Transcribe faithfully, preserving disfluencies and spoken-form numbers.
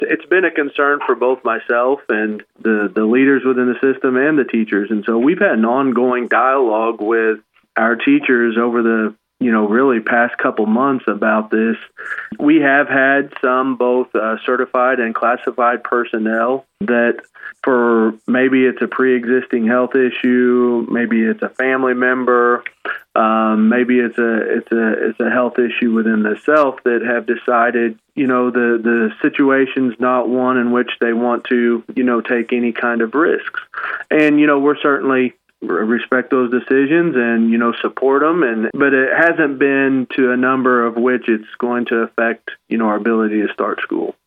it's been a concern for both myself and the, the leaders within the system and the teachers. And so we've had an ongoing dialogue with our teachers over the, you know, really past couple months about this. We have had some both uh, certified and classified personnel that for maybe it's a pre-existing health issue, maybe it's a family member, um, maybe it's a it's a it's a health issue within the self that have decided, you know, the the situation's not one in which they want to, you know, take any kind of risks. And, you know, we're certainly respect those decisions and, you know, support them. And but it hasn't been to a number of which it's going to affect, you know, our ability to start school.